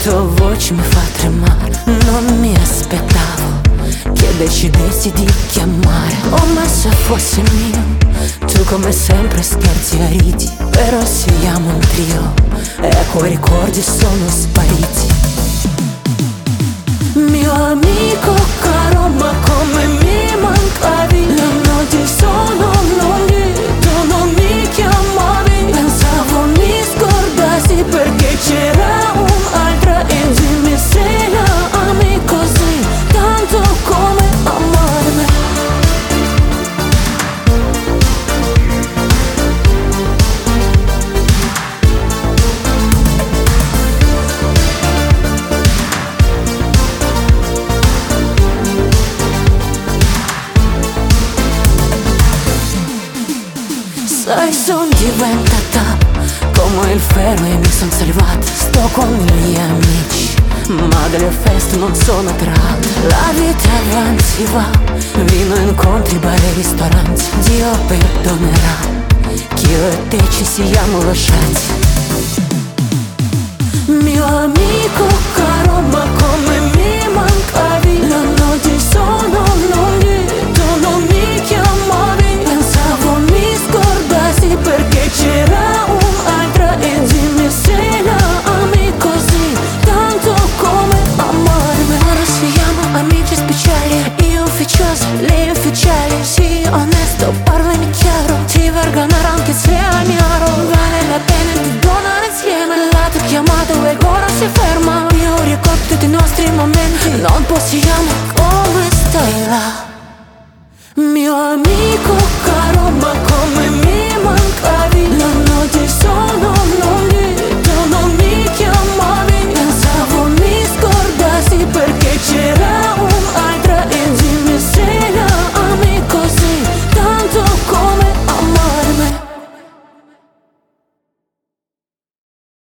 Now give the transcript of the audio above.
tua voce mi fa tremare. Non mi aspettavo che decidessi di chiamare. Oh, ma se fosse mio, tu come sempre scherzi e ridi. Però siamo un trio e quei ricordi sono spariti. Mio amico caro, ma come mi mancavi. Le notti sono lunghe, tu non mi chiamavi. Pensavo mi scordassi perché c'era un'altra. E dimmi se la ami così tanto come amarmi. Sai, son diventata come il ferro e mi son salvata. Sto con gli amici, ma delle feste non sono attratta. La vita avanti va, vino, incontri, bar e ristoranti. Dio perdonerà che io e te ci siamo lasciati. Mio amico caro, ma come mi mancavi. Le notti sono lunghe, tu non mi chiamavi. Pensavo mi scordassi perché c'era un'altra. E dimmi se la ami così tanto come amarmi. Ora siamo amici speciali, io ufficiosa, lei ufficiale. Sii onesto, parlami chiaro, ti vergonerò anche se è ignaro. Vale la pena di donare insieme. La tua chiamata e ora si ferma. Io ricordo tutti i nostri momenti, non possiamo come stai là. Mio amico